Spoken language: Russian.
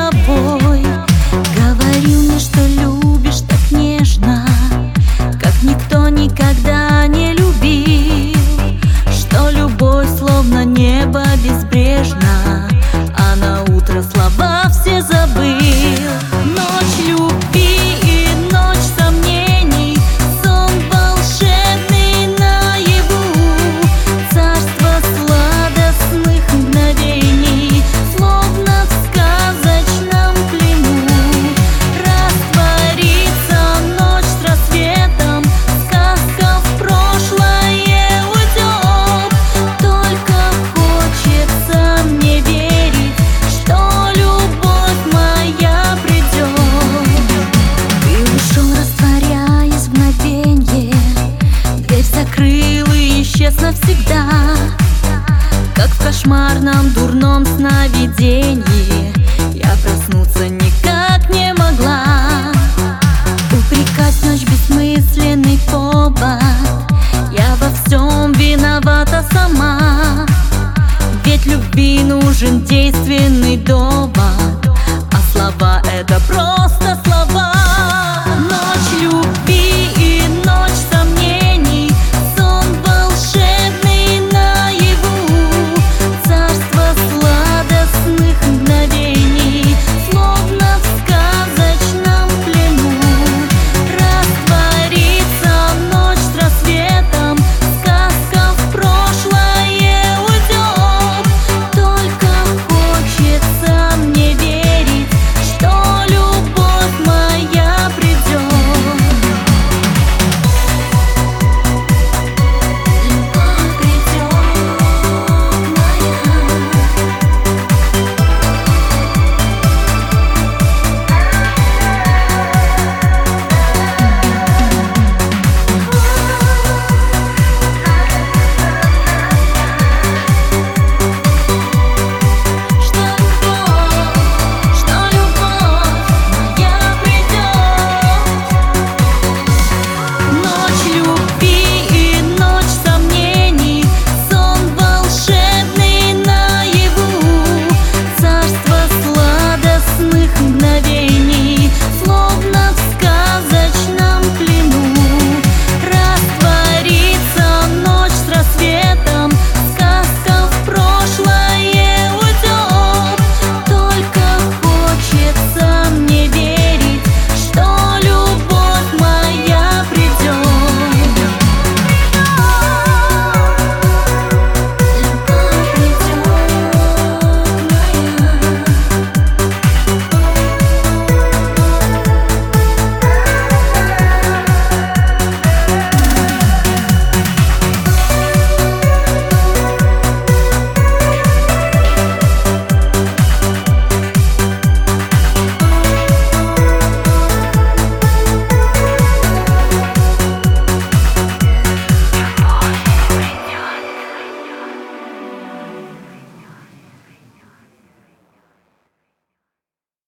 тобой. Говорил мне, что любишь так нежно, как никто никогда не любил, что любовь словно небо безбрежна, а на утро слова все забыл. Ночь любви и ночь сомнений, сон волшебный наяву, царство сладостных мгновений, словно в сказочном плену. Растворится ночь с рассветом, сказка в прошлое уйдет. Только хочется мне верить, что любовь моя придет. Ты ушел, растворяясь в мгновенье, дверь закрыл и исчез навсегда, как в кошмарном дурном сновидении. Я проснуться никак не могла. Упрекать ночь бессмысленный повод, я во всем виновата сама, ведь любви нужен